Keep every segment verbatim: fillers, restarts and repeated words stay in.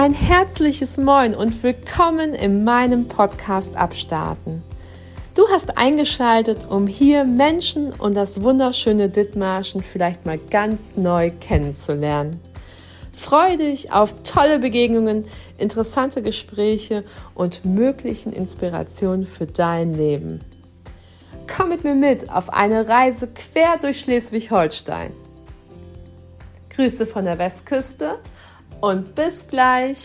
ein herzliches Moin und willkommen in meinem Podcast Abstarten. Du hast eingeschaltet, um hier Menschen und das wunderschöne Dithmarschen vielleicht mal ganz neu kennenzulernen. Freue dich auf tolle Begegnungen, interessante Gespräche und möglichen Inspirationen für dein Leben. Komm mit mir mit auf eine Reise quer durch Schleswig-Holstein. Grüße von der Westküste und bis gleich.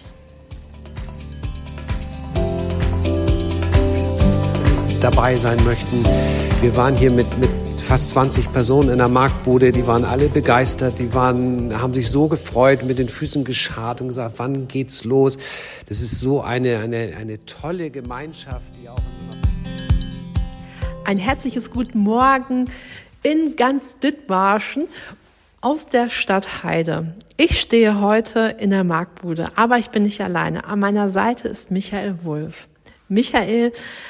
Dabei sein möchten. Wir waren hier mit, mit fast zwanzig Personen in der Marktbude, die waren alle begeistert, die waren, haben sich so gefreut, mit den Füßen geschart und gesagt, wann geht's los? Das ist so eine, eine, eine tolle Gemeinschaft, die auch Ein herzliches Guten Morgen in ganz Dithmarschen aus der Stadt Heide. Ich stehe heute in der Marktbude, aber ich bin nicht alleine. An meiner Seite ist Michael Wulff. Michael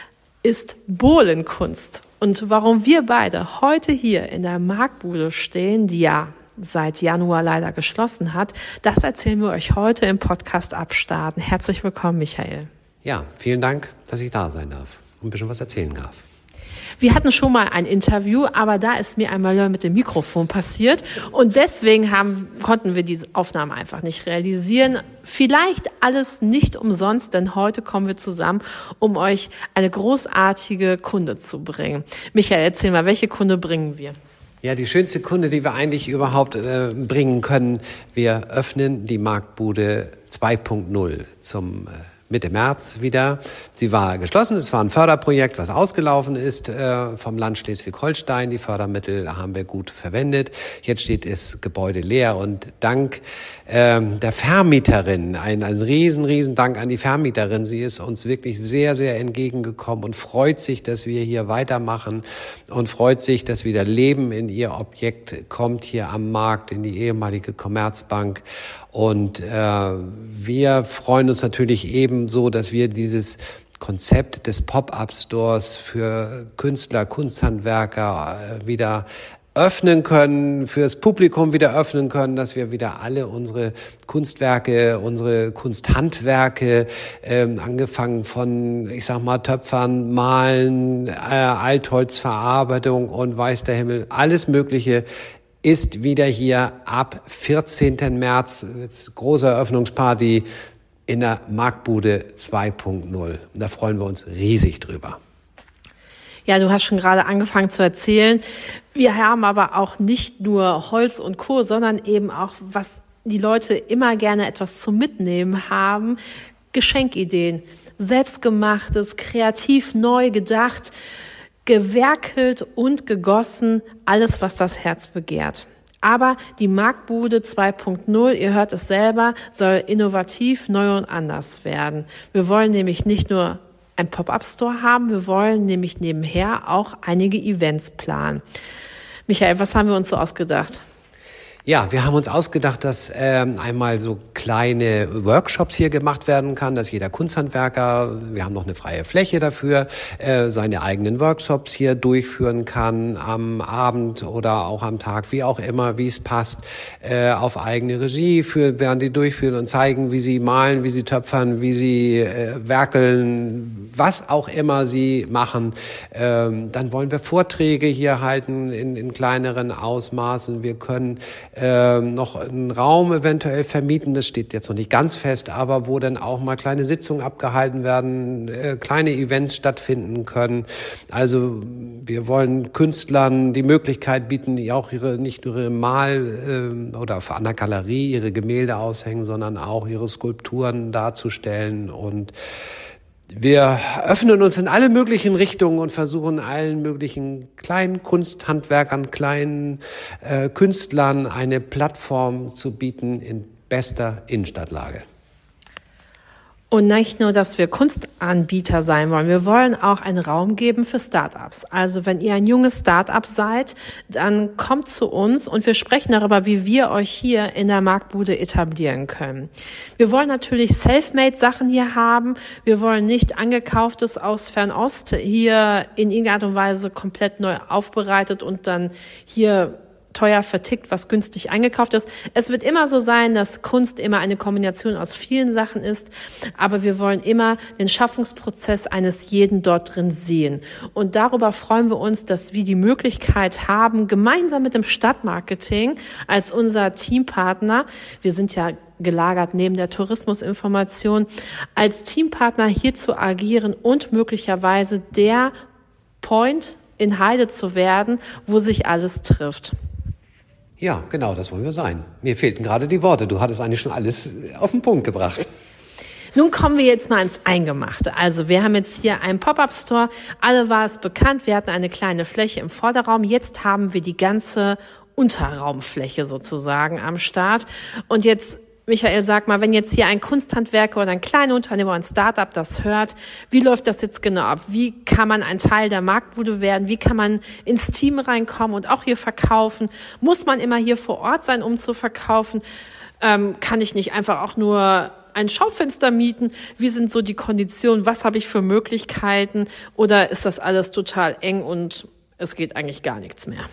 ist Bohlenkunst. Und warum wir beide heute hier in der Marktbude stehen, die ja seit Januar leider geschlossen hat, das erzählen wir euch heute im Podcast Abstarten. Herzlich willkommen, Michael. Ja, vielen Dank, dass ich da sein darf und ein bisschen was erzählen darf. Wir hatten schon mal ein Interview, aber da ist mir ein Malheur mit dem Mikrofon passiert und deswegen haben, konnten wir diese Aufnahme einfach nicht realisieren. Vielleicht alles nicht umsonst, denn heute kommen wir zusammen, um euch eine großartige Kunde zu bringen. Michael, erzähl mal, welche Kunde bringen wir? Ja, die schönste Kunde, die wir eigentlich überhaupt äh, bringen können. Wir öffnen die Marktbude zwei Punkt null zum äh, Mitte März wieder. Sie war geschlossen, es war ein Förderprojekt, was ausgelaufen ist äh, vom Land Schleswig-Holstein. Die Fördermittel haben wir gut verwendet. Jetzt steht das Gebäude leer und dank ähm, der Vermieterin, ein, ein riesen, riesen Dank an die Vermieterin. Sie ist uns wirklich sehr, sehr entgegengekommen und freut sich, dass wir hier weitermachen und freut sich, dass wieder Leben in ihr Objekt kommt hier am Markt, in die ehemalige Commerzbank. Und äh, wir freuen uns natürlich ebenso, dass wir dieses Konzept des Pop-up-Stores für Künstler, Kunsthandwerker äh, wieder öffnen können, fürs Publikum wieder öffnen können, dass wir wieder alle unsere Kunstwerke, unsere Kunsthandwerke, ähm, angefangen von, ich sag mal, Töpfern, Malen, äh, Altholzverarbeitung und weiß der Himmel, alles Mögliche ist wieder hier ab vierzehnten März, große Eröffnungsparty in der Marktbude zwei Punkt null. Da freuen wir uns riesig drüber. Ja, du hast schon gerade angefangen zu erzählen. Wir haben aber auch nicht nur Holz und Co., sondern eben auch, was die Leute immer gerne etwas zum Mitnehmen haben, Geschenkideen, selbstgemachtes, kreativ neu gedacht, gewerkelt und gegossen, alles, was das Herz begehrt. Aber die Marktbude zwei Punkt null, ihr hört es selber, soll innovativ, neu und anders werden. Wir wollen nämlich nicht nur ein Pop-up-Store haben, wir wollen nämlich nebenher auch einige Events planen. Michael, was haben wir uns so ausgedacht? Ja, wir haben uns ausgedacht, dass ähm, einmal so kleine Workshops hier gemacht werden kann, dass jeder Kunsthandwerker, wir haben noch eine freie Fläche dafür, äh, seine eigenen Workshops hier durchführen kann am Abend oder auch am Tag, wie auch immer, wie es passt, äh, auf eigene Regie, für, werden die durchführen und zeigen, wie sie malen, wie sie töpfern, wie sie äh, werkeln, was auch immer sie machen. Ähm, dann wollen wir Vorträge hier halten in, in kleineren Ausmaßen. Wir können Ähm, noch einen Raum eventuell vermieten, das steht jetzt noch nicht ganz fest, aber wo dann auch mal kleine Sitzungen abgehalten werden, äh, kleine Events stattfinden können. Also wir wollen Künstlern die Möglichkeit bieten, die auch ihre nicht nur ihre Mal- äh, oder an der Galerie ihre Gemälde aushängen, sondern auch ihre Skulpturen darzustellen. Und wir öffnen uns in alle möglichen Richtungen und versuchen allen möglichen kleinen Kunsthandwerkern, kleinen äh, Künstlern eine Plattform zu bieten in bester Innenstadtlage. Und nicht nur, dass wir Kunstanbieter sein wollen, wir wollen auch einen Raum geben für Startups. Also wenn ihr ein junges Startup seid, dann kommt zu uns und wir sprechen darüber, wie wir euch hier in der Marktbude etablieren können. Wir wollen natürlich Selfmade-Sachen hier haben. Wir wollen nicht angekauftes aus Fernost hier in irgendeiner Art und Weise komplett neu aufbereitet und dann hier teuer vertickt, was günstig eingekauft ist. Es wird immer so sein, dass Kunst immer eine Kombination aus vielen Sachen ist, aber wir wollen immer den Schaffungsprozess eines jeden dort drin sehen. Und darüber freuen wir uns, dass wir die Möglichkeit haben, gemeinsam mit dem Stadtmarketing als unser Teampartner, wir sind ja gelagert neben der Tourismusinformation, als Teampartner hier zu agieren und möglicherweise der Point in Heide zu werden, wo sich alles trifft. Ja, genau, das wollen wir sein. Mir fehlten gerade die Worte. Du hattest eigentlich schon alles auf den Punkt gebracht. Nun kommen wir jetzt mal ins Eingemachte. Also wir haben jetzt hier einen Pop-up-Store. Alle war es bekannt. Wir hatten eine kleine Fläche im Vorderraum. Jetzt haben wir die ganze Unterraumfläche sozusagen am Start. Und jetzt, Michael, sag mal, wenn jetzt hier ein Kunsthandwerker oder ein kleiner Unternehmer, ein Start-up das hört, wie läuft das jetzt genau ab? Wie kann man ein Teil der Marktbude werden? Wie kann man ins Team reinkommen und auch hier verkaufen? Muss man immer hier vor Ort sein, um zu verkaufen? Ähm, kann ich nicht einfach auch nur ein Schaufenster mieten? Wie sind so die Konditionen? Was habe ich für Möglichkeiten? Oder ist das alles total eng und es geht eigentlich gar nichts mehr?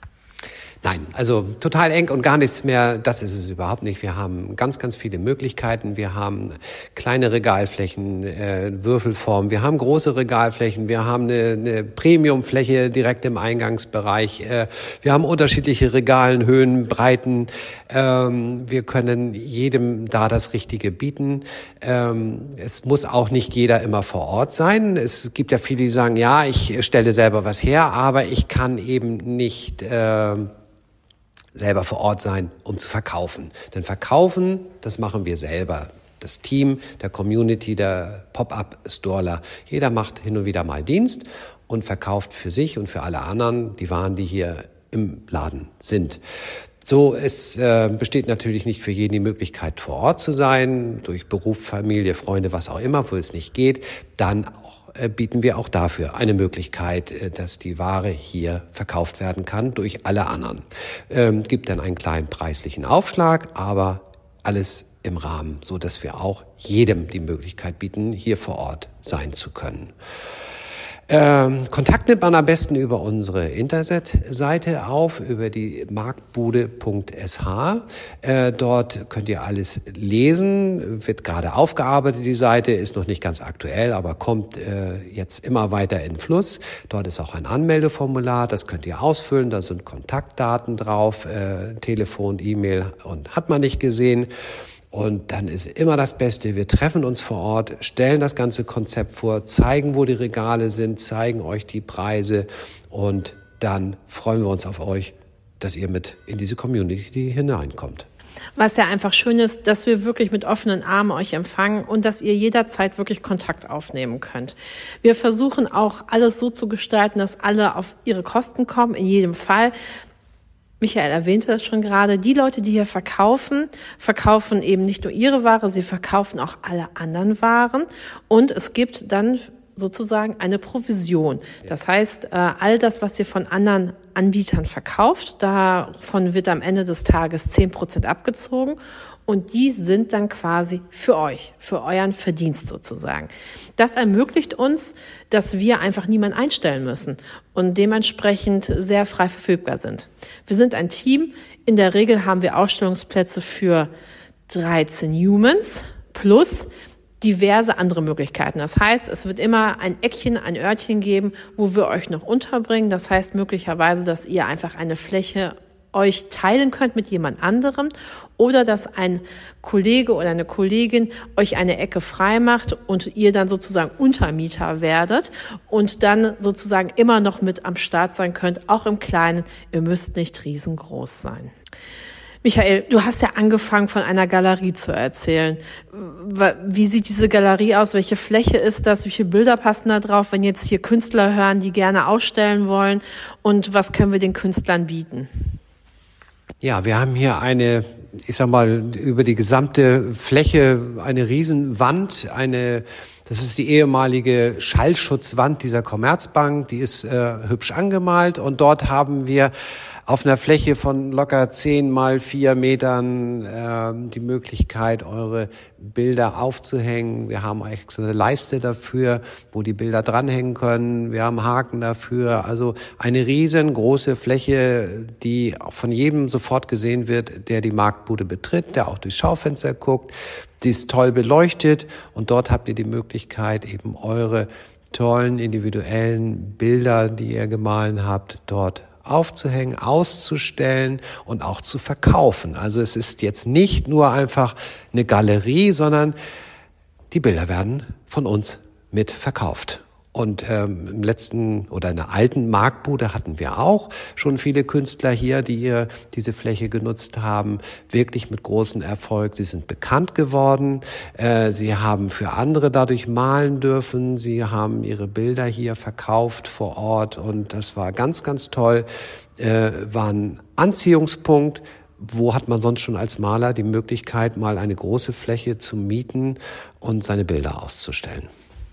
Nein, also total eng und gar nichts mehr, das ist es überhaupt nicht. Wir haben ganz, ganz viele Möglichkeiten. Wir haben kleine Regalflächen, äh, Würfelform, wir haben große Regalflächen, wir haben eine, eine Premiumfläche direkt im Eingangsbereich, äh, wir haben unterschiedliche Regalenhöhen, Breiten. Ähm, wir können jedem da das Richtige bieten. Ähm, es muss auch nicht jeder immer vor Ort sein. Es gibt ja viele, die sagen, ja, ich stelle selber was her, aber ich kann eben nicht äh, selber vor Ort sein, um zu verkaufen. Denn verkaufen, das machen wir selber. Das Team, der Community, der Pop-up-Storer. Jeder macht hin und wieder mal Dienst und verkauft für sich und für alle anderen die Waren, die hier im Laden sind. So, es äh, besteht natürlich nicht für jeden die Möglichkeit, vor Ort zu sein, durch Beruf, Familie, Freunde, was auch immer, wo es nicht geht. Dann auch bieten wir auch dafür eine Möglichkeit, dass die Ware hier verkauft werden kann durch alle anderen. Ähm, gibt dann einen kleinen preislichen Aufschlag, aber alles im Rahmen, so dass wir auch jedem die Möglichkeit bieten, hier vor Ort sein zu können. Ähm, Kontakt nimmt man am besten über unsere Internetseite auf, über die marktbude punkt s h. Äh, dort könnt ihr alles lesen, wird gerade aufgearbeitet, die Seite ist noch nicht ganz aktuell, aber kommt äh, jetzt immer weiter in Fluss. Dort ist auch ein Anmeldeformular, das könnt ihr ausfüllen, da sind Kontaktdaten drauf, äh, Telefon, E-Mail und hat man nicht gesehen. Und dann ist immer das Beste, wir treffen uns vor Ort, stellen das ganze Konzept vor, zeigen, wo die Regale sind, zeigen euch die Preise und dann freuen wir uns auf euch, dass ihr mit in diese Community hineinkommt. Was ja einfach schön ist, dass wir wirklich mit offenen Armen euch empfangen und dass ihr jederzeit wirklich Kontakt aufnehmen könnt. Wir versuchen auch alles so zu gestalten, dass alle auf ihre Kosten kommen, in jedem Fall. Michael erwähnte es schon gerade, die Leute, die hier verkaufen, verkaufen eben nicht nur ihre Ware, sie verkaufen auch alle anderen Waren und es gibt dann sozusagen eine Provision. Das heißt, all das, was ihr von anderen Anbietern verkauft, davon wird am Ende des Tages zehn Prozent abgezogen und die sind dann quasi für euch, für euren Verdienst sozusagen. Das ermöglicht uns, dass wir einfach niemanden einstellen müssen und dementsprechend sehr frei verfügbar sind. Wir sind ein Team. In der Regel haben wir Ausstellungsplätze für dreizehn Humans plus diverse andere Möglichkeiten. Das heißt, es wird immer ein Eckchen, ein Örtchen geben, wo wir euch noch unterbringen. Das heißt möglicherweise, dass ihr einfach eine Fläche euch teilen könnt mit jemand anderem oder dass ein Kollege oder eine Kollegin euch eine Ecke frei macht und ihr dann sozusagen Untermieter werdet und dann sozusagen immer noch mit am Start sein könnt, auch im Kleinen. Ihr müsst nicht riesengroß sein. Michael, du hast ja angefangen, von einer Galerie zu erzählen. Wie sieht diese Galerie aus? Welche Fläche ist das? Wie viele Bilder passen da drauf, wenn jetzt hier Künstler hören, die gerne ausstellen wollen? Und was können wir den Künstlern bieten? Ja, wir haben hier eine, ich sag mal, über die gesamte Fläche eine Riesenwand, eine Das ist die ehemalige Schallschutzwand dieser Commerzbank. Die ist äh, hübsch angemalt und dort haben wir auf einer Fläche von locker zehn mal vier Metern äh, die Möglichkeit, eure Bilder aufzuhängen. Wir haben extra eine Leiste dafür, wo die Bilder dranhängen können. Wir haben Haken dafür. Also eine riesengroße Fläche, die von jedem sofort gesehen wird, der die Marktbude betritt, der auch durchs Schaufenster guckt. Die ist toll beleuchtet und dort habt ihr die Möglichkeit, eben eure tollen individuellen Bilder, die ihr gemahlen habt, dort aufzuhängen, auszustellen und auch zu verkaufen. Also es ist jetzt nicht nur einfach eine Galerie, sondern die Bilder werden von uns mit verkauft. Und ähm, im letzten oder in der alten Marktbude hatten wir auch schon viele Künstler hier, die hier diese Fläche genutzt haben, wirklich mit großem Erfolg. Sie sind bekannt geworden, äh, sie haben für andere dadurch malen dürfen, sie haben ihre Bilder hier verkauft vor Ort und das war ganz, ganz toll, äh, war ein Anziehungspunkt. Wo hat man sonst schon als Maler die Möglichkeit, mal eine große Fläche zu mieten und seine Bilder auszustellen?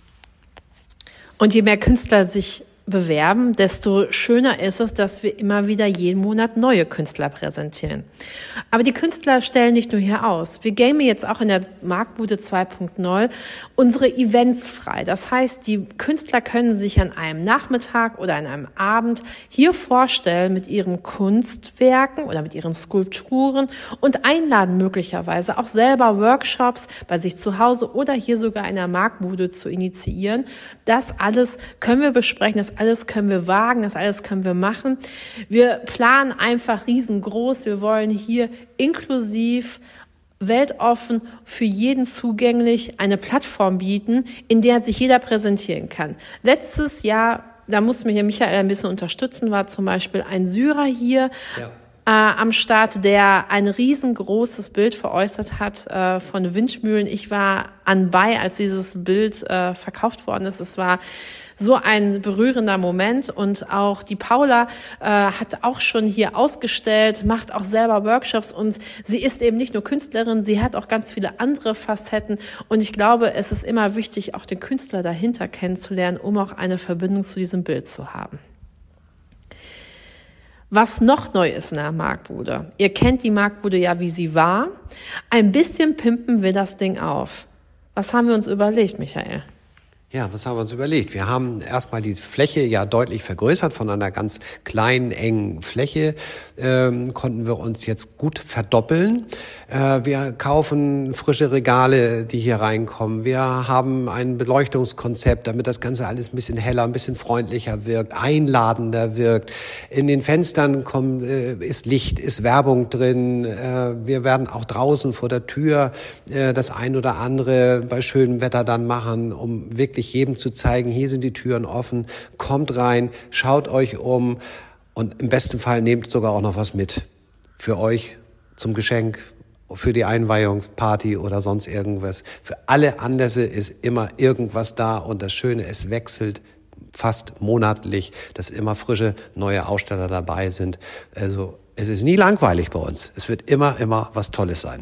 Und je mehr Künstler sich bewerben, desto schöner ist es, dass wir immer wieder jeden Monat neue Künstler präsentieren. Aber die Künstler stellen nicht nur hier aus. Wir gamen jetzt auch in der Marktbude zwei Punkt null unsere Events frei. Das heißt, die Künstler können sich an einem Nachmittag oder an einem Abend hier vorstellen mit ihren Kunstwerken oder mit ihren Skulpturen und einladen möglicherweise auch selber Workshops bei sich zu Hause oder hier sogar in der Marktbude zu initiieren. Das alles können wir besprechen, das alles können wir wagen, das alles können wir machen. Wir planen einfach riesengroß. Wir wollen hier inklusiv, weltoffen, für jeden zugänglich eine Plattform bieten, in der sich jeder präsentieren kann. Letztes Jahr, da muss mir hier Michael ein bisschen unterstützen, war zum Beispiel ein Syrer hier, ja. Äh, am Start, der ein riesengroßes Bild veräußert hat äh, von Windmühlen. Ich war anbei, als dieses Bild äh, verkauft worden ist. Es war so ein berührender Moment und auch die Paula äh, hat auch schon hier ausgestellt, macht auch selber Workshops und sie ist eben nicht nur Künstlerin, sie hat auch ganz viele andere Facetten und ich glaube, es ist immer wichtig, auch den Künstler dahinter kennenzulernen, um auch eine Verbindung zu diesem Bild zu haben. Was noch neu ist in der Marktbude, ihr kennt die Marktbude ja, wie sie war, ein bisschen pimpen wir das Ding auf. Was haben wir uns überlegt, Michael? Ja, was haben wir uns überlegt? Wir haben erstmal die Fläche ja deutlich vergrößert. Von einer ganz kleinen, engen Fläche ähm, konnten wir uns jetzt gut verdoppeln. Äh, wir kaufen frische Regale, die hier reinkommen. Wir haben ein Beleuchtungskonzept, damit das Ganze alles ein bisschen heller, ein bisschen freundlicher wirkt, einladender wirkt. In den Fenstern kommt, äh, ist Licht, ist Werbung drin. Äh, wir werden auch draußen vor der Tür äh, das ein oder andere bei schönem Wetter dann machen, um wirklich jedem zu zeigen, hier sind die Türen offen, kommt rein, schaut euch um und im besten Fall nehmt sogar auch noch was mit für euch zum Geschenk, für die Einweihungsparty oder sonst irgendwas. Für alle Anlässe ist immer irgendwas da und das Schöne, es wechselt fast monatlich, dass immer frische neue Aussteller dabei sind. Also es ist nie langweilig bei uns. Es wird immer, immer was Tolles sein.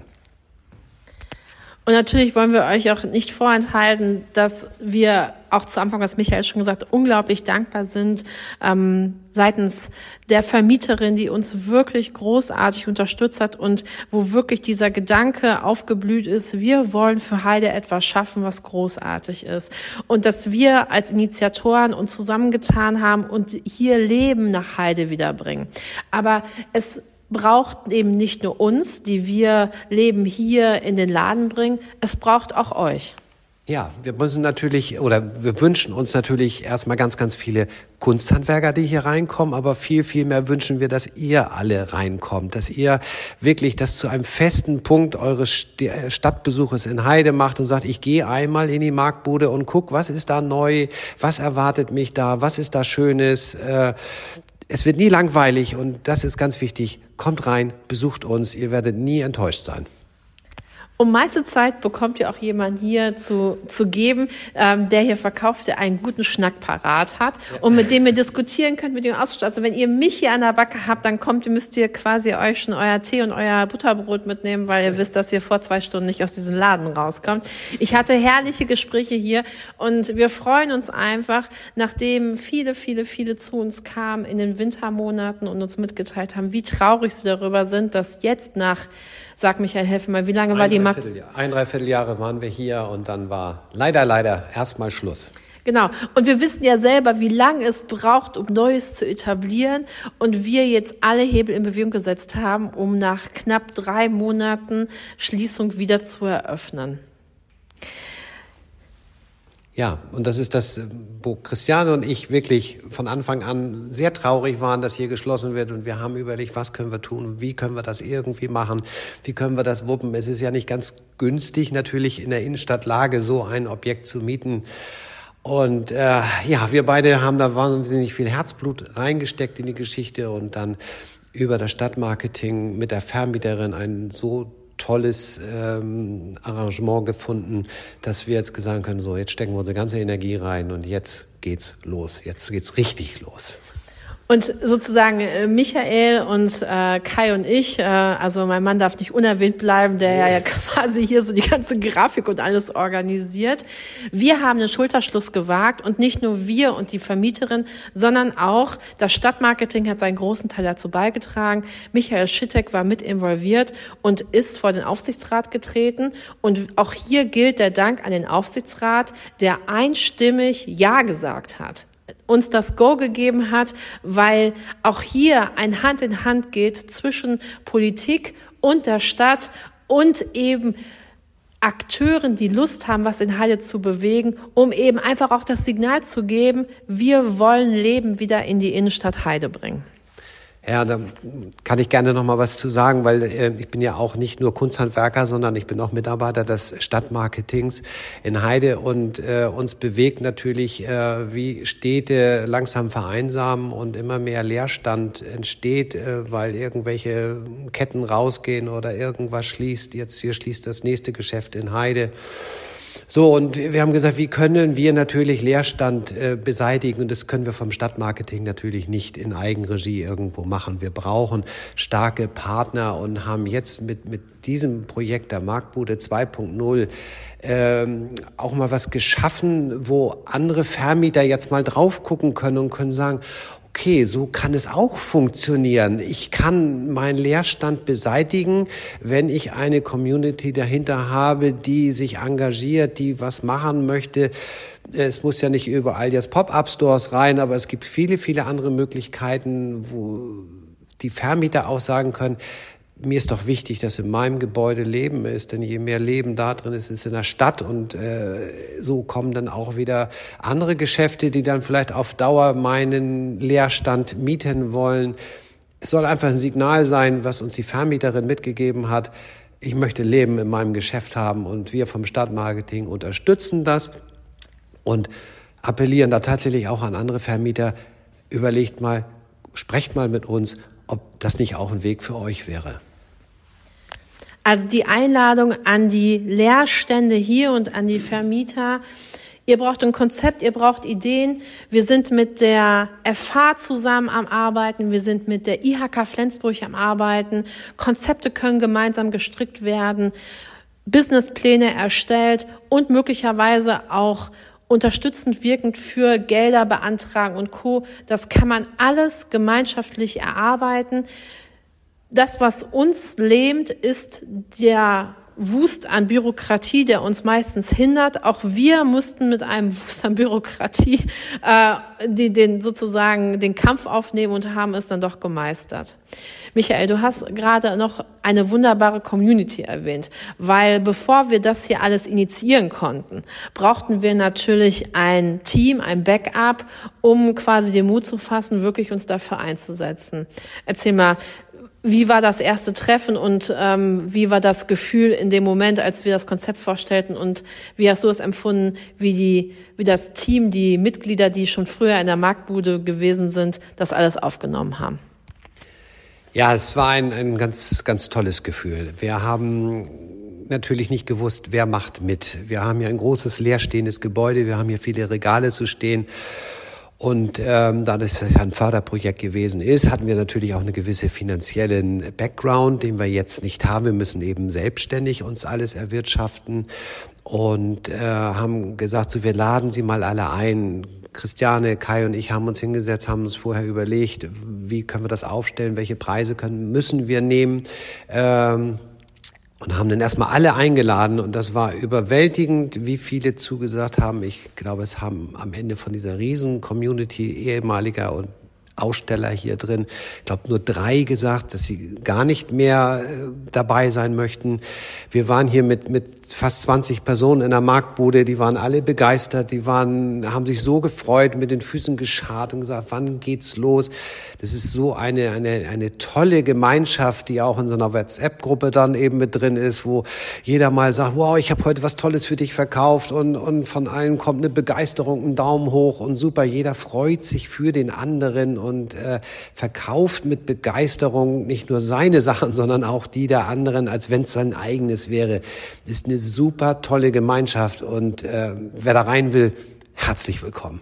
Und natürlich wollen wir euch auch nicht vorenthalten, dass wir auch zu Anfang, was Michael schon gesagt hat, unglaublich dankbar sind ähm, seitens der Vermieterin, die uns wirklich großartig unterstützt hat und wo wirklich dieser Gedanke aufgeblüht ist, wir wollen für Heide etwas schaffen, was großartig ist. Und dass wir als Initiatoren uns zusammengetan haben und hier Leben nach Heide wiederbringen. Aber es braucht eben nicht nur uns, die wir Leben hier in den Laden bringen, es braucht auch euch. Ja, wir müssen natürlich oder wir wünschen uns natürlich erstmal ganz, ganz viele Kunsthandwerker, die hier reinkommen, aber viel, viel mehr wünschen wir, dass ihr alle reinkommt, dass ihr wirklich das zu einem festen Punkt eures Stadtbesuches in Heide macht und sagt, ich gehe einmal in die Marktbude und guck, was ist da neu, was erwartet mich da, was ist da Schönes. Es wird nie langweilig und das ist ganz wichtig. Kommt rein, besucht uns, ihr werdet nie enttäuscht sein. Und meiste Zeit bekommt ihr auch jemanden hier zu, zu geben, ähm, der hier verkauft, der einen guten Schnack parat hat und mit dem ihr diskutieren könnt, mit dem austauschen. Also wenn ihr mich hier an der Backe habt, dann kommt, ihr müsst ihr quasi euch schon euer Tee und euer Butterbrot mitnehmen, weil ihr wisst, dass ihr vor zwei Stunden nicht aus diesem Laden rauskommt. Ich hatte herrliche Gespräche hier und wir freuen uns einfach, nachdem viele, viele, viele zu uns kamen in den Wintermonaten und uns mitgeteilt haben, wie traurig sie darüber sind, dass jetzt nach, sag Michael, helfe mal, wie lange ein war die Markt? Ein, dreiviertel Jahre waren wir hier und dann war leider, leider erstmal Schluss. Genau. Und wir wissen ja selber, wie lange es braucht, um Neues zu etablieren. Und wir jetzt alle Hebel in Bewegung gesetzt haben, um nach knapp drei Monaten Schließung wieder zu eröffnen. Ja, und das ist das, wo Christiane und ich wirklich von Anfang an sehr traurig waren, dass hier geschlossen wird. Und wir haben überlegt, was können wir tun, wie können wir das irgendwie machen, wie können wir das wuppen. Es ist ja nicht ganz günstig, natürlich in der Innenstadtlage so ein Objekt zu mieten. Und äh, ja, wir beide haben da wahnsinnig viel Herzblut reingesteckt in die Geschichte und dann über das Stadtmarketing mit der Vermieterin ein so tolles ähm, Arrangement gefunden, dass wir jetzt sagen können, so jetzt stecken wir unsere ganze Energie rein und jetzt geht's los, jetzt geht's richtig los. Und sozusagen äh, Michael und äh, Kai und ich, äh, also mein Mann darf nicht unerwähnt bleiben, der ja, ja quasi hier so die ganze Grafik und alles organisiert. Wir haben den Schulterschluss gewagt und nicht nur wir und die Vermieterin, sondern auch das Stadtmarketing hat seinen großen Teil dazu beigetragen. Michael Schittek war mit involviert und ist vor den Aufsichtsrat getreten. Und auch hier gilt der Dank an den Aufsichtsrat, der einstimmig Ja gesagt hat, uns das Go gegeben hat, weil auch hier ein Hand in Hand geht zwischen Politik und der Stadt und eben Akteuren, die Lust haben, was in Heide zu bewegen, um eben einfach auch das Signal zu geben, wir wollen Leben wieder in die Innenstadt Heide bringen. Ja, da kann ich gerne noch mal was zu sagen, weil äh, ich bin ja auch nicht nur Kunsthandwerker, sondern ich bin auch Mitarbeiter des Stadtmarketings in Heide und äh, uns bewegt natürlich, äh, wie Städte langsam vereinsamen und immer mehr Leerstand entsteht, äh, weil irgendwelche Ketten rausgehen oder irgendwas schließt. Jetzt hier schließt das nächste Geschäft in Heide. So, und wir haben gesagt, wie können wir natürlich Leerstand äh, beseitigen? Und das können wir vom Stadtmarketing natürlich nicht in Eigenregie irgendwo machen. Wir brauchen starke Partner und haben jetzt mit, mit diesem Projekt der Marktbude zwei Punkt null ähm, auch mal was geschaffen, wo andere Vermieter jetzt mal drauf gucken können und können sagen, okay, so kann es auch funktionieren. Ich kann meinen Leerstand beseitigen, wenn ich eine Community dahinter habe, die sich engagiert, die was machen möchte. Es muss ja nicht überall jetzt Pop-up-Stores rein, aber es gibt viele, viele andere Möglichkeiten, wo die Vermieter auch sagen können, mir ist doch wichtig, dass in meinem Gebäude Leben ist, denn je mehr Leben da drin ist, ist in der Stadt und äh, so kommen dann auch wieder andere Geschäfte, die dann vielleicht auf Dauer meinen Leerstand mieten wollen. Es soll einfach ein Signal sein, was uns die Vermieterin mitgegeben hat. Ich möchte Leben in meinem Geschäft haben und wir vom Stadtmarketing unterstützen das und appellieren da tatsächlich auch an andere Vermieter. Überlegt mal, sprecht mal mit uns, ob das nicht auch ein Weg für euch wäre. Also die Einladung an die Leerstände hier und an die Vermieter. Ihr braucht ein Konzept, ihr braucht Ideen. Wir sind mit der F H zusammen am Arbeiten, wir sind mit der I H K Flensburg am Arbeiten. Konzepte können gemeinsam gestrickt werden, Businesspläne erstellt und möglicherweise auch unterstützend wirkend für Gelder beantragen und Co. Das kann man alles gemeinschaftlich erarbeiten. Das, was uns lähmt, ist der Wust an Bürokratie, der uns meistens hindert. Auch wir mussten mit einem Wust an Bürokratie äh, die, den sozusagen den Kampf aufnehmen und haben es dann doch gemeistert. Michael, du hast gerade noch eine wunderbare Community erwähnt, weil bevor wir das hier alles initiieren konnten, brauchten wir natürlich ein Team, ein Backup, um quasi den Mut zu fassen, wirklich uns dafür einzusetzen. Erzähl mal, wie war das erste Treffen und ähm, wie war das Gefühl in dem Moment, als wir das Konzept vorstellten und wie hast du es empfunden, wie die, wie das Team, die Mitglieder, die schon früher in der Marktbude gewesen sind, das alles aufgenommen haben? Ja, es war ein, ein ganz, ganz tolles Gefühl. Wir haben natürlich nicht gewusst, wer macht mit. Wir haben hier ein großes leerstehendes Gebäude, wir haben hier viele Regale zu stehen. Und ähm, da das ja ein Förderprojekt gewesen ist, hatten wir natürlich auch eine gewisse finanziellen Background, den wir jetzt nicht haben. Wir müssen eben selbstständig uns alles erwirtschaften und äh, haben gesagt, so wir laden Sie mal alle ein. Christiane, Kai und ich haben uns hingesetzt, haben uns vorher überlegt, wie können wir das aufstellen, welche Preise können, müssen wir nehmen. Ähm, Und haben dann erstmal alle eingeladen und das war überwältigend, wie viele zugesagt haben. Ich glaube, es haben am Ende von dieser riesen Community ehemaliger und Aussteller hier drin, ich glaube nur drei gesagt, dass sie gar nicht mehr äh, dabei sein möchten. Wir waren hier mit mit fast zwanzig Personen in der Marktbude, die waren alle begeistert, die waren, haben sich so gefreut, mit den Füßen geschart und gesagt, wann geht's los? Das ist so eine eine eine tolle Gemeinschaft, die auch in so einer WhatsApp-Gruppe dann eben mit drin ist, wo jeder mal sagt, wow, ich habe heute was Tolles für dich verkauft und und von allen kommt eine Begeisterung, ein Daumen hoch und super, jeder freut sich für den anderen und äh, verkauft mit Begeisterung nicht nur seine Sachen, sondern auch die der anderen, als wenn es sein eigenes wäre. Das ist eine super tolle Gemeinschaft und äh, wer da rein will, herzlich willkommen.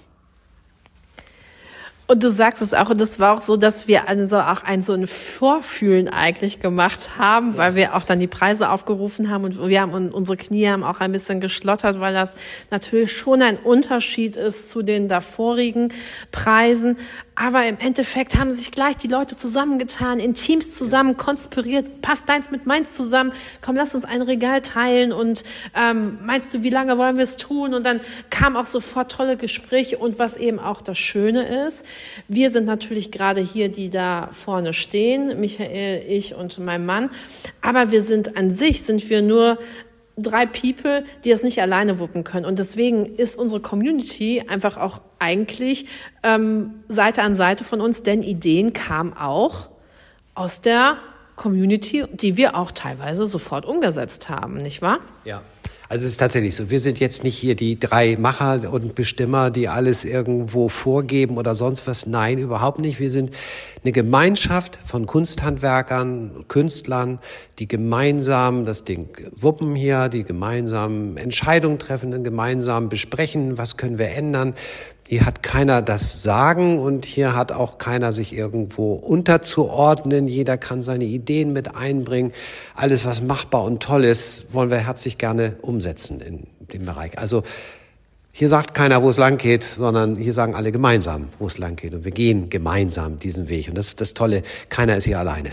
Und du sagst es auch, und das war auch so, dass wir also auch ein so ein Vorfühlen eigentlich gemacht haben, weil wir auch dann die Preise aufgerufen haben und wir haben und unsere Knie haben auch ein bisschen geschlottert, weil das natürlich schon ein Unterschied ist zu den davorigen Preisen. Aber im Endeffekt haben sich gleich die Leute zusammengetan, in Teams zusammen konspiriert, passt deins mit meins zusammen, komm, lass uns ein Regal teilen und ähm, meinst du, wie lange wollen wir es tun? Und dann kam auch sofort tolle Gespräche und was eben auch das Schöne ist, wir sind natürlich gerade hier, die da vorne stehen, Michael, ich und mein Mann, aber wir sind an sich, sind wir nur drei People, die das nicht alleine wuppen können. Und deswegen ist unsere Community einfach auch eigentlich ähm, Seite an Seite von uns, denn Ideen kamen auch aus der Community, die wir auch teilweise sofort umgesetzt haben, nicht wahr? Ja. Also es ist tatsächlich so, wir sind jetzt nicht hier die drei Macher und Bestimmer, die alles irgendwo vorgeben oder sonst was. Nein, überhaupt nicht. Wir sind eine Gemeinschaft von Kunsthandwerkern, Künstlern, die gemeinsam das Ding wuppen hier, die gemeinsam Entscheidungen treffen, gemeinsam besprechen, was können wir ändern. Hier hat keiner das Sagen und hier hat auch keiner sich irgendwo unterzuordnen. Jeder kann seine Ideen mit einbringen. Alles, was machbar und toll ist, wollen wir herzlich gerne umsetzen in dem Bereich. Also hier sagt keiner, wo es lang geht, sondern hier sagen alle gemeinsam, wo es lang geht. Und wir gehen gemeinsam diesen Weg. Und das ist das Tolle, keiner ist hier alleine.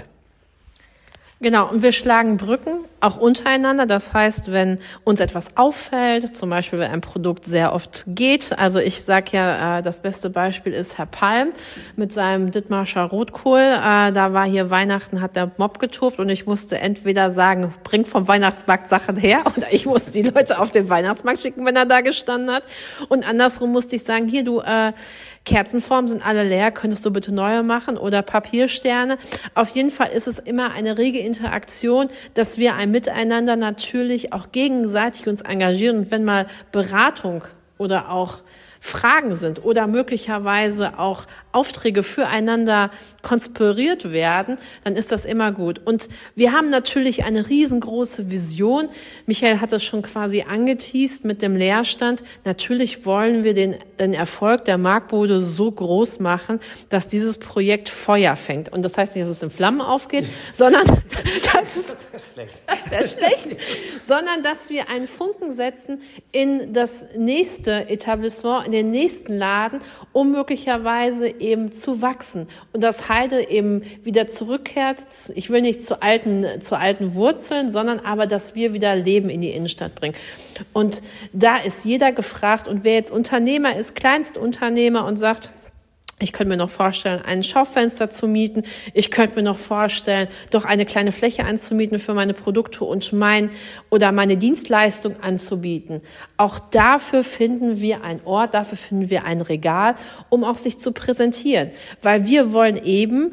Genau, und wir schlagen Brücken auch untereinander. Das heißt, wenn uns etwas auffällt, zum Beispiel wenn ein Produkt sehr oft geht, also ich sag ja, das beste Beispiel ist Herr Palm mit seinem Dithmarscher Rotkohl. Da war hier Weihnachten, hat der Mob getobt und ich musste entweder sagen, bring vom Weihnachtsmarkt Sachen her, oder ich musste die Leute auf den Weihnachtsmarkt schicken, wenn er da gestanden hat. Und andersrum musste ich sagen, hier du, äh, Kerzenformen sind alle leer, könntest du bitte neue machen oder Papiersterne. Auf jeden Fall ist es immer eine rege Interaktion, dass wir ein Miteinander natürlich auch gegenseitig uns engagieren und wenn mal Beratung oder auch Fragen sind oder möglicherweise auch Aufträge füreinander konspiriert werden, dann ist das immer gut. Und wir haben natürlich eine riesengroße Vision. Michael hat das schon quasi angeteast mit dem Leerstand. Natürlich wollen wir den, den Erfolg der Marktbude so groß machen, dass dieses Projekt Feuer fängt. Und das heißt nicht, dass es in Flammen aufgeht, sondern dass es, das wäre schlecht. Das wäre schlecht, sondern dass wir einen Funken setzen in das nächste Etablissement, in den nächsten Laden, um möglicherweise eben zu wachsen. Und dass Heide eben wieder zurückkehrt, ich will nicht zu alten, zu alten Wurzeln, sondern aber, dass wir wieder Leben in die Innenstadt bringen. Und da ist jeder gefragt. Und wer jetzt Unternehmer ist, Kleinstunternehmer und sagt, ich könnte mir noch vorstellen, ein Schaufenster zu mieten. Ich könnte mir noch vorstellen, doch eine kleine Fläche anzumieten für meine Produkte und mein oder meine Dienstleistung anzubieten. Auch dafür finden wir einen Ort, dafür finden wir ein Regal, um auch sich zu präsentieren. Weil wir wollen eben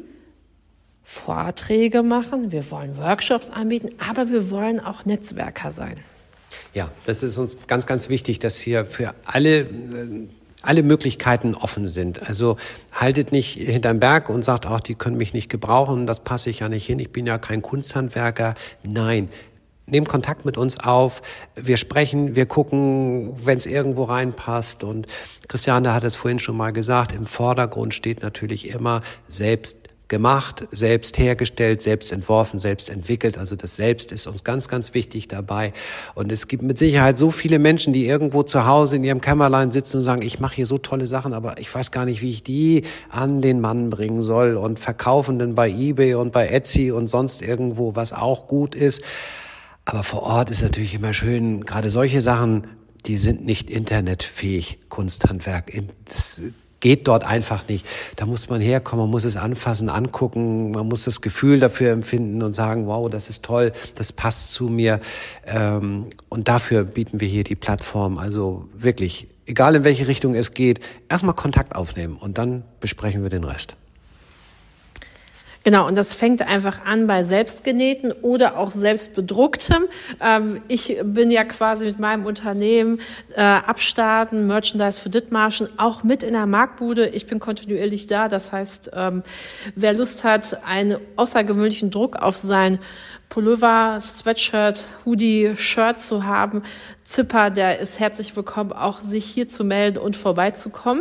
Vorträge machen, wir wollen Workshops anbieten, aber wir wollen auch Netzwerker sein. Ja, das ist uns ganz, ganz wichtig, dass hier für alle alle Möglichkeiten offen sind. Also haltet nicht hinterm Berg und sagt, ach, die können mich nicht gebrauchen, das passe ich ja nicht hin, ich bin ja kein Kunsthandwerker. Nein, nehmt Kontakt mit uns auf. Wir sprechen, wir gucken, wenn es irgendwo reinpasst. Und Christiane hat es vorhin schon mal gesagt, im Vordergrund steht natürlich immer selbst gemacht, selbst hergestellt, selbst entworfen, selbst entwickelt. Also das Selbst ist uns ganz, ganz wichtig dabei. Und es gibt mit Sicherheit so viele Menschen, die irgendwo zu Hause in ihrem Kämmerlein sitzen und sagen, ich mache hier so tolle Sachen, aber ich weiß gar nicht, wie ich die an den Mann bringen soll, und verkaufen dann bei eBay und bei Etsy und sonst irgendwo, was auch gut ist. Aber vor Ort ist natürlich immer schön, gerade solche Sachen, die sind nicht internetfähig, Kunsthandwerk. Das geht dort einfach nicht. Da muss man herkommen, man muss es anfassen, angucken, man muss das Gefühl dafür empfinden und sagen, wow, das ist toll, das passt zu mir. Und dafür bieten wir hier die Plattform. Also wirklich, egal in welche Richtung es geht, erstmal Kontakt aufnehmen und dann besprechen wir den Rest. Genau, und das fängt einfach an bei selbstgenähten oder auch selbstbedrucktem. Ähm, ich bin ja quasi mit meinem Unternehmen äh, Abstarten, Merchandise für Dithmarschen, auch mit in der Marktbude. Ich bin kontinuierlich da, das heißt, ähm, wer Lust hat, einen außergewöhnlichen Druck auf sein Pullover, Sweatshirt, Hoodie, Shirt zu haben, Zipper, der ist herzlich willkommen, auch sich hier zu melden und vorbeizukommen.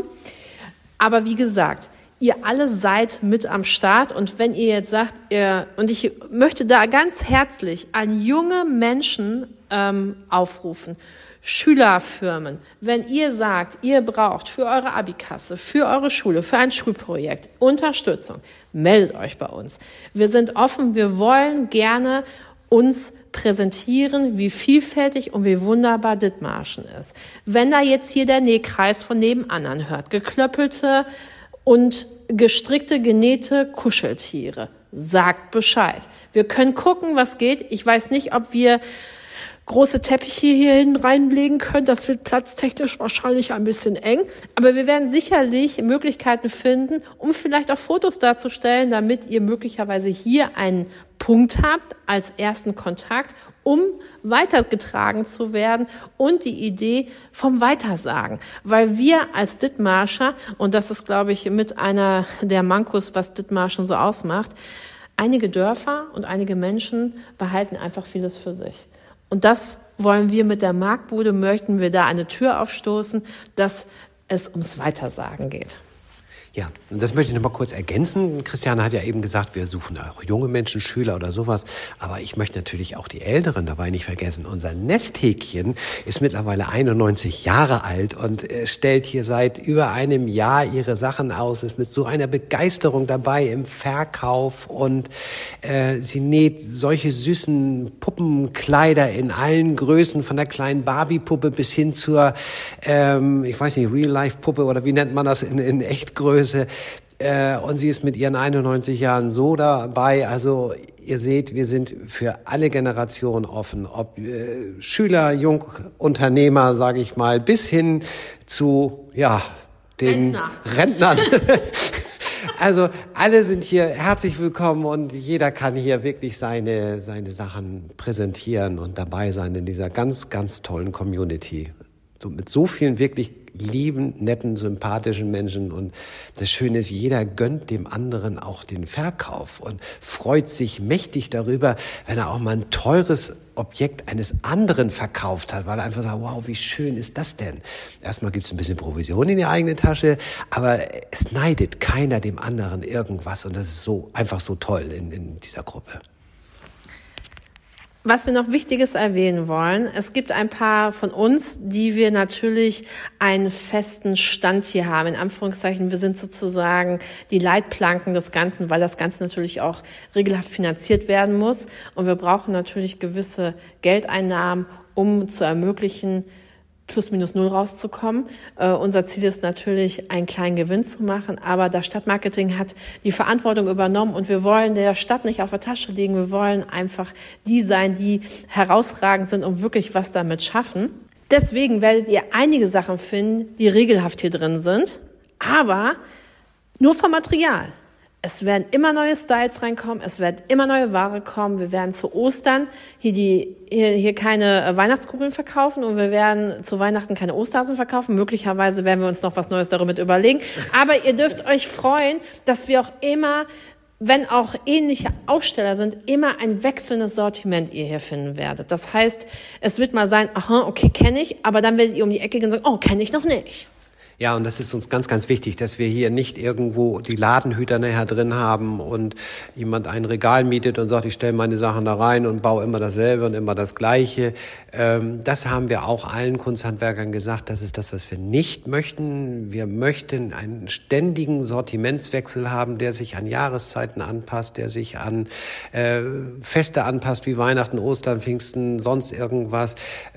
Aber wie gesagt, ihr alle seid mit am Start, und wenn ihr jetzt sagt, ihr, und ich möchte da ganz herzlich an junge Menschen ähm, aufrufen, Schülerfirmen, wenn ihr sagt, ihr braucht für eure Abikasse, für eure Schule, für ein Schulprojekt Unterstützung, meldet euch bei uns. Wir sind offen, wir wollen gerne uns präsentieren, wie vielfältig und wie wunderbar Dithmarschen ist. Wenn da jetzt hier der Nähkreis von nebenan anhört, geklöppelte und gestrickte, genähte Kuscheltiere, sagt Bescheid. Wir können gucken, was geht. Ich weiß nicht, ob wir große Teppiche hier hin reinlegen können. Das wird platztechnisch wahrscheinlich ein bisschen eng. Aber wir werden sicherlich Möglichkeiten finden, um vielleicht auch Fotos darzustellen, damit ihr möglicherweise hier einen Punkt habt als ersten Kontakt, um weitergetragen zu werden, und die Idee vom Weitersagen. Weil wir als Dithmarscher, und das ist, glaube ich, mit einer der Mankos, was Dithmarschen so ausmacht, einige Dörfer und einige Menschen behalten einfach vieles für sich. Und das wollen wir mit der Marktbude, möchten wir da eine Tür aufstoßen, dass es ums Weitersagen geht. Ja, und das möchte ich noch mal kurz ergänzen. Christiane hat ja eben gesagt, wir suchen auch junge Menschen, Schüler oder sowas. Aber ich möchte natürlich auch die Älteren dabei nicht vergessen. Unser Nesthäkchen ist mittlerweile einundneunzig Jahre alt und stellt hier seit über einem Jahr ihre Sachen aus, ist mit so einer Begeisterung dabei im Verkauf, und äh, sie näht solche süßen Puppenkleider in allen Größen, von der kleinen Barbie-Puppe bis hin zur, ähm, ich weiß nicht, Real-Life-Puppe oder wie nennt man das in, in Echtgröße. Äh, und sie ist mit ihren einundneunzig Jahren so dabei. Also ihr seht, wir sind für alle Generationen offen, ob äh, Schüler, Jungunternehmer, sage ich mal, bis hin zu ja den Rentner. Rentnern. Also alle sind hier herzlich willkommen, und jeder kann hier wirklich seine seine Sachen präsentieren und dabei sein in dieser ganz, ganz tollen Community. So, mit so vielen wirklich lieben, netten, sympathischen Menschen. Und das Schöne ist, jeder gönnt dem anderen auch den Verkauf und freut sich mächtig darüber, wenn er auch mal ein teures Objekt eines anderen verkauft hat, weil er einfach sagt, wow, wie schön ist das denn? Erstmal gibt's ein bisschen Provision in die eigene Tasche, aber es neidet keiner dem anderen irgendwas, und das ist so einfach so toll in, in dieser Gruppe. Was wir noch Wichtiges erwähnen wollen, es gibt ein paar von uns, die wir natürlich einen festen Stand hier haben. In Anführungszeichen, wir sind sozusagen die Leitplanken des Ganzen, weil das Ganze natürlich auch regelhaft finanziert werden muss. Und wir brauchen natürlich gewisse Geldeinnahmen, um zu ermöglichen, plus minus null rauszukommen. Äh, unser Ziel ist natürlich, einen kleinen Gewinn zu machen, aber das Stadtmarketing hat die Verantwortung übernommen, und wir wollen der Stadt nicht auf der Tasche liegen. Wir wollen einfach die sein, die herausragend sind und wirklich was damit schaffen. Deswegen werdet ihr einige Sachen finden, die regelhaft hier drin sind, aber nur vom Material. Es werden immer neue Styles reinkommen, es wird immer neue Ware kommen. Wir werden zu Ostern hier, die, hier, hier keine Weihnachtskugeln verkaufen, und wir werden zu Weihnachten keine Osterhasen verkaufen. Möglicherweise werden wir uns noch was Neues darüber überlegen. Aber ihr dürft euch freuen, dass wir auch immer wenn auch ähnliche Aussteller sind, immer ein wechselndes Sortiment ihr hier finden werdet. Das heißt, es wird mal sein, aha, okay, kenne ich, aber dann werdet ihr um die Ecke gehen und sagen, oh, kenne ich noch nicht. Ja, und das ist uns ganz, ganz wichtig, dass wir hier nicht irgendwo die Ladenhüter nachher drin haben und jemand ein Regal mietet und sagt, ich stelle meine Sachen da rein und baue immer dasselbe und immer das Gleiche. Das haben wir auch allen Kunsthandwerkern gesagt, das ist das, was wir nicht möchten. Wir möchten einen ständigen Sortimentswechsel haben, der sich an Jahreszeiten anpasst, der sich an äh, Feste anpasst, wie Weihnachten, Ostern, Pfingsten, sonst irgendwas.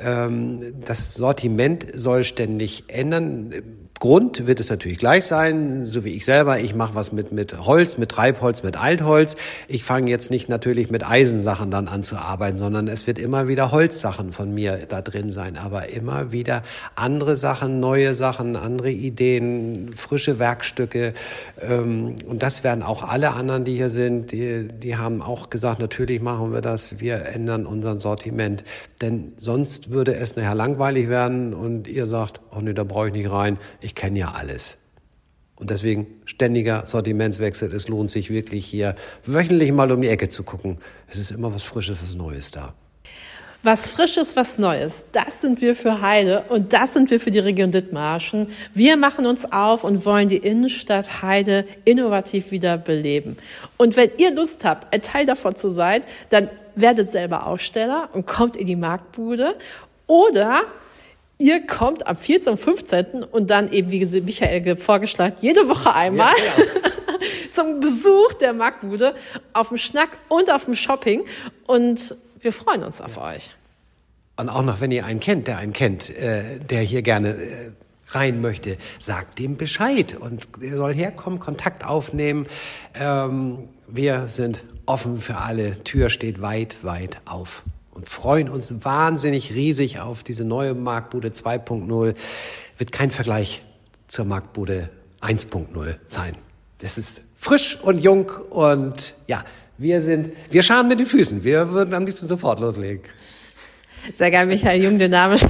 Das Sortiment soll ständig ändern. Grund wird es natürlich gleich sein, so wie ich selber. Ich mache was mit mit Holz, mit Treibholz, mit Altholz. Ich fange jetzt nicht natürlich mit Eisensachen dann an zu arbeiten, sondern es wird immer wieder Holzsachen von mir da drin sein, aber immer wieder andere Sachen, neue Sachen, andere Ideen, frische Werkstücke. Und das werden auch alle anderen, die hier sind, die, die haben auch gesagt, natürlich machen wir das, wir ändern unser Sortiment. Denn sonst würde es nachher langweilig werden und ihr sagt, oh nee, da brauche ich nicht rein. Ich kenne ja alles. Und deswegen ständiger Sortimentswechsel. Es lohnt sich wirklich hier wöchentlich mal um die Ecke zu gucken. Es ist immer was Frisches, was Neues da. Was Frisches, was Neues, das sind wir für Heide und das sind wir für die Region Dithmarschen. Wir machen uns auf und wollen die Innenstadt Heide innovativ wieder beleben. Und wenn ihr Lust habt, ein Teil davon zu sein, dann werdet selber Aussteller und kommt in die Marktbude oder ihr kommt am vierzehnten und fünfzehnten und dann eben, wie Michael vorgeschlagen, jede Woche einmal ja, genau. zum Besuch der Marktbude auf dem Schnack und auf dem Shopping. Und wir freuen uns auf ja. euch. Und auch noch, wenn ihr einen kennt, der einen kennt, äh, der hier gerne äh, rein möchte, sagt dem Bescheid. Und er soll herkommen, Kontakt aufnehmen. Ähm, wir sind offen für alle. Tür steht weit, weit auf. Und freuen uns wahnsinnig riesig auf diese neue Marktbude zwei Punkt null. Wird kein Vergleich zur Marktbude eins Punkt null sein. Das ist frisch und jung und ja, wir sind, wir scharen mit den Füßen. Wir würden am liebsten sofort loslegen. Sehr geil, Michael, jung, dynamisch.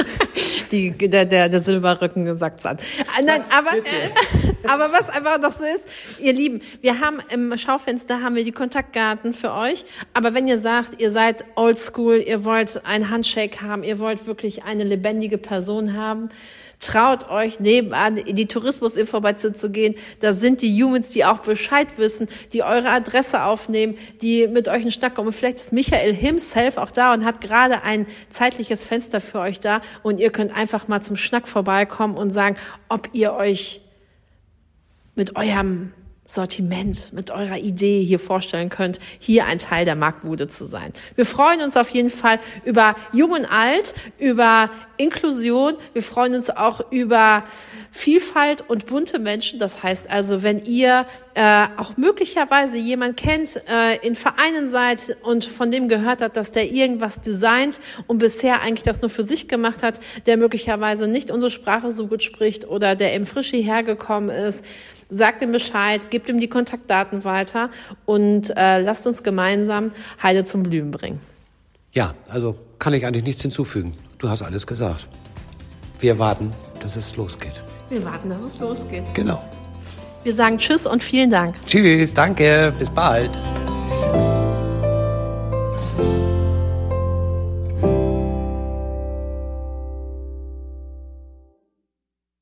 Die, der, der, der Silberrücken sagt's an. Nein, aber, äh, aber was einfach noch so ist, ihr Lieben, wir haben im Schaufenster haben wir die Kontaktdaten für euch. Aber wenn ihr sagt, ihr seid oldschool, ihr wollt einen Handshake haben, ihr wollt wirklich eine lebendige Person haben, traut euch nebenan in die Tourismusinformation zu gehen. Da sind die Humans, die auch Bescheid wissen, die eure Adresse aufnehmen, die mit euch in Schnack kommen. Und vielleicht ist Michael himself auch da und hat gerade ein zeitliches Fenster für euch da. Und ihr könnt einfach mal zum Schnack vorbeikommen und sagen, ob ihr euch mit eurem Sortiment, mit eurer Idee hier vorstellen könnt, hier ein Teil der Marktbude zu sein. Wir freuen uns auf jeden Fall über Jung und Alt, über Inklusion. Wir freuen uns auch über Vielfalt und bunte Menschen. Das heißt also, wenn ihr äh, auch möglicherweise jemand kennt, äh, in Vereinen seid und von dem gehört habt, dass der irgendwas designt und bisher eigentlich das nur für sich gemacht hat, der möglicherweise nicht unsere Sprache so gut spricht oder der eben frisch hierher gekommen ist, sagt ihm Bescheid, gebt ihm die Kontaktdaten weiter und äh, lasst uns gemeinsam Heide zum Blühen bringen. Ja, also kann ich eigentlich nichts hinzufügen. Du hast alles gesagt. Wir warten, dass es losgeht. Wir warten, dass es losgeht. Genau. Wir sagen Tschüss und vielen Dank. Tschüss, danke, bis bald.